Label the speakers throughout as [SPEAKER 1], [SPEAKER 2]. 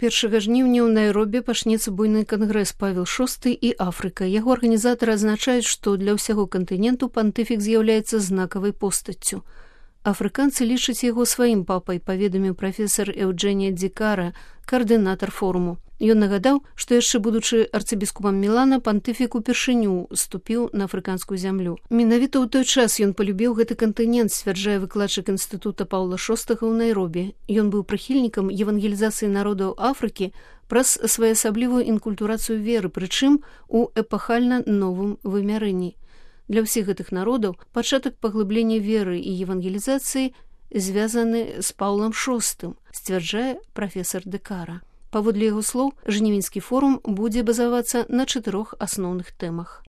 [SPEAKER 1] 1 жніўня ў Найробі пачнецца буйны кангрэс Павел VI і Афрыка. Яго арганізатары адзначаюць, што для ўсяго кантыненту пантыфік з'яўляецца знакавай постаццю. Афрыканцы лічаць яго сваім папай, паведаміў прафесар Эўджэнія Дзікара, каардынатар форуму. Ён нагадаў, што яшчэ будучы арцыбіскупам Мілана, пантыфік упершыню ступіў на афрыканскую зямлю. Менавіта ў той час ён палюбіў гэты кантынент, сцвярджае выкладчык інстытута Паўла VI ў Найробі. Ён быў прыхільнікам евангелізацыі народаў Афрыкі праз своеасаблівую інкультурацыю веры, прычым у эпахальна новым вымярэнні. Для ўсіх гэтых народаў пачатак паглыблення веры і евангелізацыі звязаны з Паўлам VI, сцвярджае прафесар Декара. Паводле яго слоў, жнівеньскі форум будзе базавацца на 4 асноўных тэмах.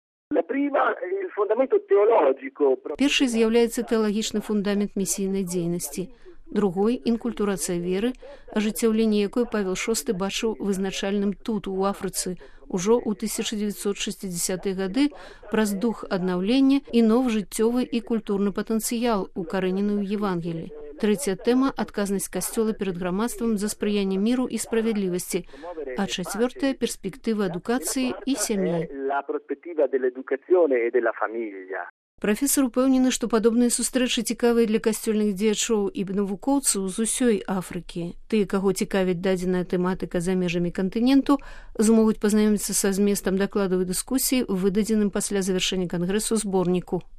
[SPEAKER 1] Першай з'яўляецца тэалагічны фундамент місійнай дзейнасці. Другой – інкультурацыя веры, ажыццяўленне якой Павел VI бачыў вызначальным тут, у Афрыцы, ужо ў 1960-е гады праз дух аднаўлення і новы жыццёвы і культурны патэнцыял, укаранены ў Евангелі. Трэцяя тэма – адказнасць касцёла перад грамадствам за спрыянне міру і справядлівасці, а чацвёртая – перспектыва адукацыі і сям'і. Прафесар упэўнены, што падобныя сустрэчы цікавыя для касцёльных дзеячоў і навукоўцаў з усёй Афрыкі. Тыя, каго цікавіць дадзеная тэматыка за межамі кантыненту, змогуць пазнаёміцца са зместам дакладаў і дыскусій, выдадзеным пасля завяршэння кангрэсу зборніку.